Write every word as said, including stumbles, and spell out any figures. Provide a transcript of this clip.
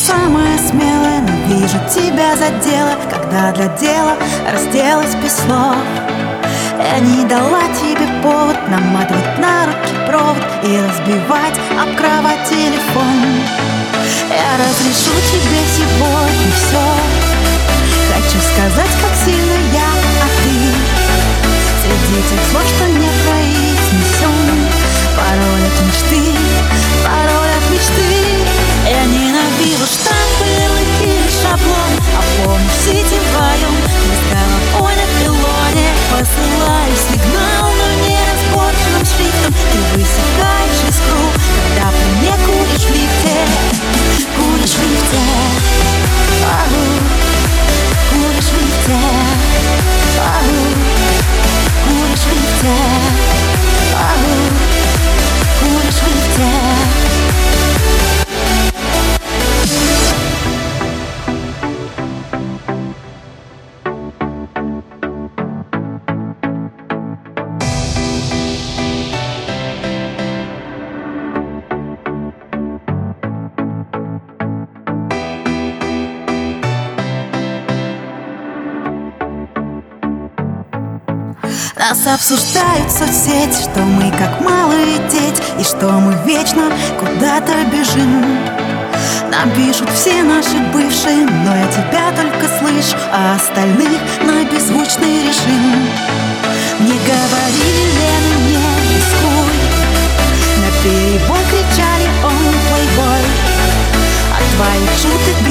самая смелая, но вижу, тебя задело, когда для дела разделась без слов. Я не дала тебе повод наматывать на руки провод и разбивать об кровать телефон. Я разрешу тебе сегодня все. Хочу сказать, как сильно я, а ты среди тех слов, что не произнесем. Пароль от мечты, пароль от мечты. Я ненавижу штампы, ярлыки и шаблон. А помнишь, сидим вдвоем без головой на пилоне. Посылаю сигнал, но неразборчивым шрифтом. Ты высекаешь искру, когда при мне куришь в лифте. Куришь в лифте, ау, куришь в лифте, ау, куришь в лифте, ау, куришь в лифте. Нас обсуждают соцсети, что мы как малые дети, и что мы вечно куда-то бежим. Нам пишут все наши бывшие, но я тебя только слышу, а остальных на беззвучный режим. Мне говорили, Лена, не рискуй, наперебой кричали: он плейбой. От твоих шуток